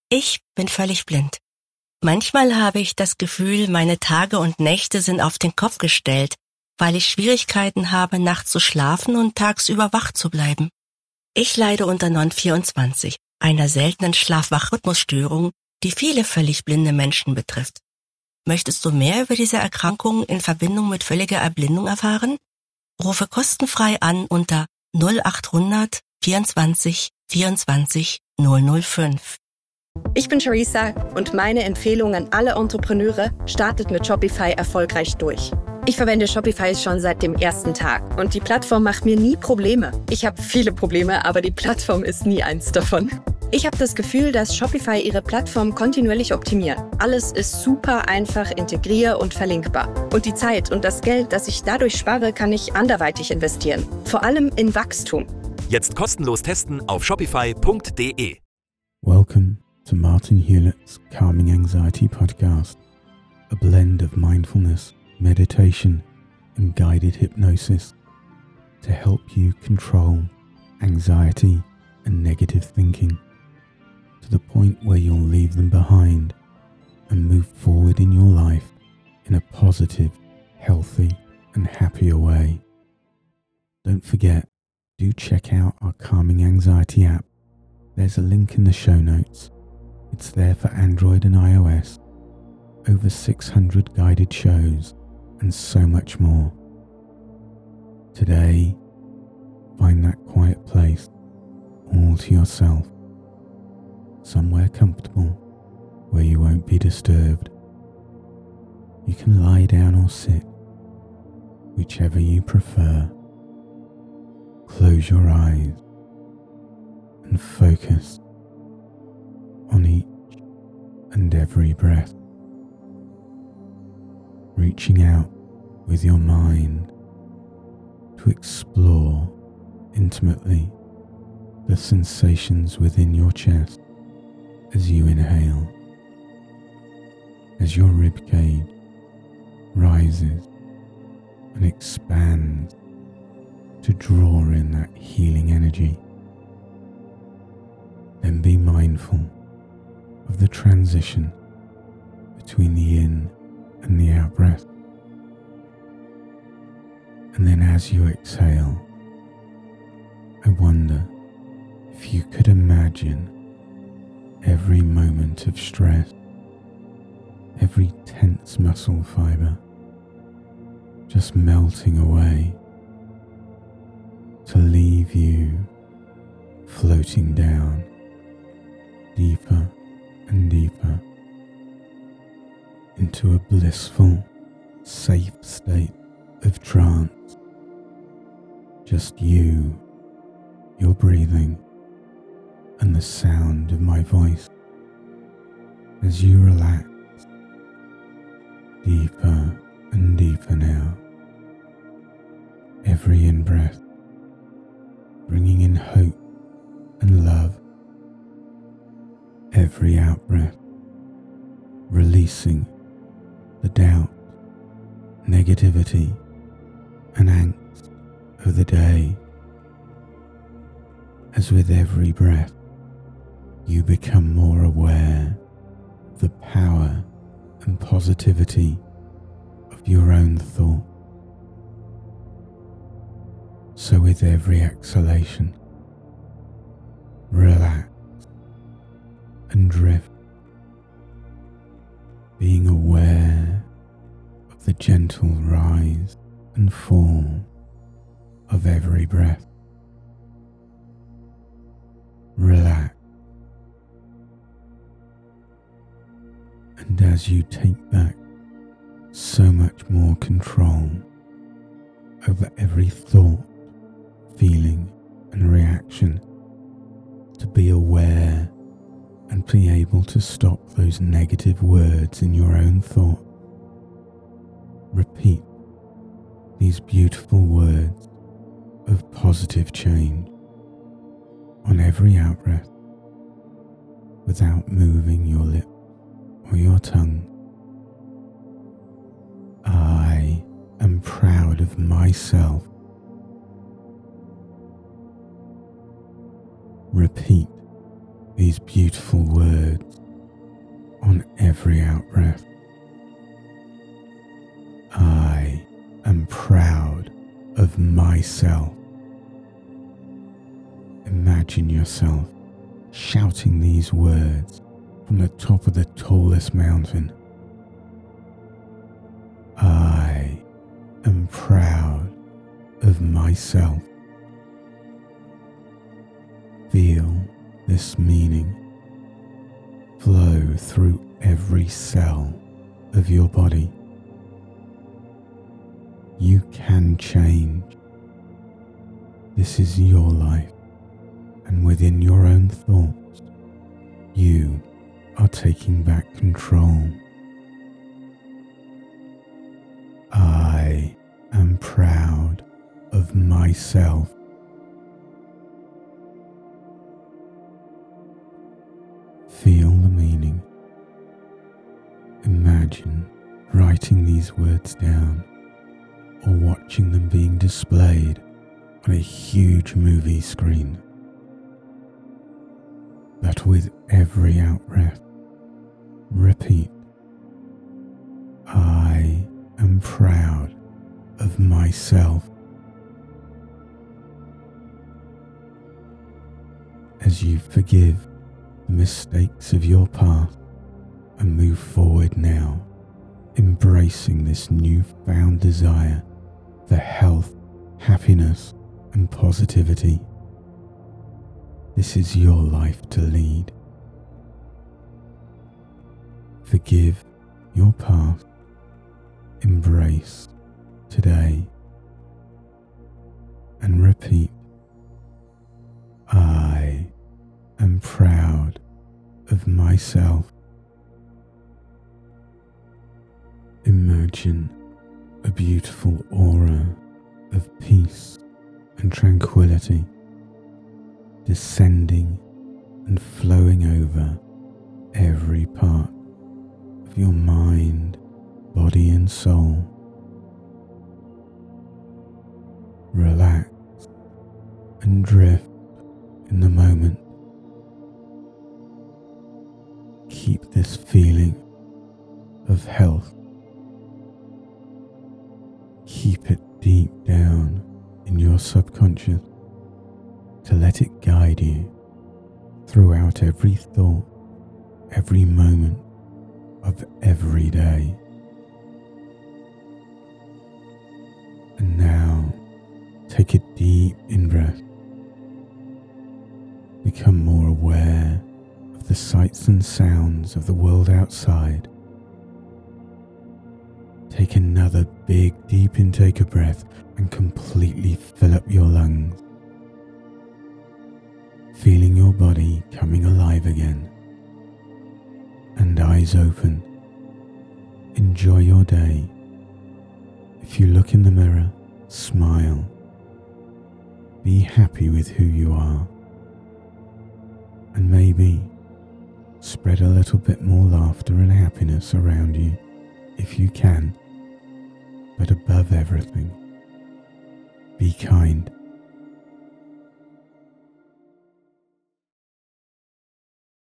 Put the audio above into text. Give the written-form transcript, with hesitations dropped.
Ich bin völlig blind. Manchmal habe ich das Gefühl, meine Tage und Nächte sind auf den Kopf gestellt, weil ich Schwierigkeiten habe, nachts zu schlafen und tagsüber wach zu bleiben. Ich leide unter Non-24, einer seltenen Schlaf-Wach-Rhythmusstörung, die viele völlig blinde Menschen betrifft. Möchtest du mehr über diese Erkrankung in Verbindung mit völliger Erblindung erfahren? Rufe kostenfrei an unter 0800 24 24 005. Ich bin Charissa und meine Empfehlung an alle Entrepreneure: startet mit Shopify erfolgreich durch. Ich verwende Shopify schon seit dem ersten Tag und die Plattform macht mir nie Probleme. Ich habe viele Probleme, aber die Plattform ist nie eins davon. Ich habe das Gefühl, dass Shopify ihre Plattform kontinuierlich optimiert. Alles ist super einfach integrier- und verlinkbar. Und die Zeit und das Geld, das ich dadurch spare, kann ich anderweitig investieren. Vor allem in Wachstum. Jetzt kostenlos testen auf shopify.de. Welcome to Martin Hewlett's Calming Anxiety Podcast, a blend of mindfulness, meditation, and guided hypnosis to help you control anxiety and negative thinking to the point where you'll leave them behind and move forward in your life in a positive, healthy, and happier way. Don't forget, do check out our Calming Anxiety app. There's a link in the show notes. It's there for Android and iOS. Over 600 guided shows and so much more. Today, find that quiet place all to yourself. Somewhere comfortable where you won't be disturbed. You can lie down or sit, whichever you prefer. Close your eyes and focus on each and every breath, reaching out with your mind to explore intimately the sensations within your chest as you inhale, as your ribcage rises and expands to draw in that healing energy. Then be mindful of the transition between the in and the out breath. And then as you exhale, I wonder if you could imagine every moment of stress, every tense muscle fiber just melting away to leave you floating down deeper and deeper into a blissful, safe state of trance. Just you, your breathing, and the sound of my voice as you relax deeper and deeper now. Every in-breath bringing in hope and love. Every out-breath releasing the doubt, negativity, and angst of the day. As with every breath, you become more aware of the power and positivity of your own thought. So with every exhalation, relax and drift, being aware of the gentle rise and fall of every breath. Relax, and as you take back so much more control over every thought, feeling and reaction, to be aware and be able to stop those negative words in your own thought. Repeat these beautiful words of positive change on every out-breath without moving your lips or your tongue. I am proud of myself. Repeat these beautiful words every out-breath. I am proud of myself. Imagine yourself shouting these words from the top of the tallest mountain. I am proud of myself. Feel this meaning flow through every cell of your body. You can change. This is your life, and within your own thoughts, you are taking back control. I am proud of myself. Feel the meaning. Imagine writing these words down or watching them being displayed on a huge movie screen. But with every out-breath, repeat, I am proud of myself. As you forgive the mistakes of your past and move forward now, embracing this newfound desire for health, happiness, and positivity. This is your life to lead. Forgive your past. Embrace today. And repeat, I am proud of myself. Imagine a beautiful aura of peace and tranquility descending and flowing over every part of your mind, body and soul. Relax and drift in the moment. Keep this feeling of health. Keep it deep down in your subconscious to let it guide you throughout every thought, every moment of every day. And now, take a deep in-breath. Become more aware of the sights and sounds of the world outside. Take another big deep intake of breath and completely fill up your lungs. Feeling your body coming alive again. And eyes open. Enjoy your day. If you look in the mirror, smile. Be happy with who you are. And maybe spread a little bit more laughter and happiness around you if you can. But above everything, be kind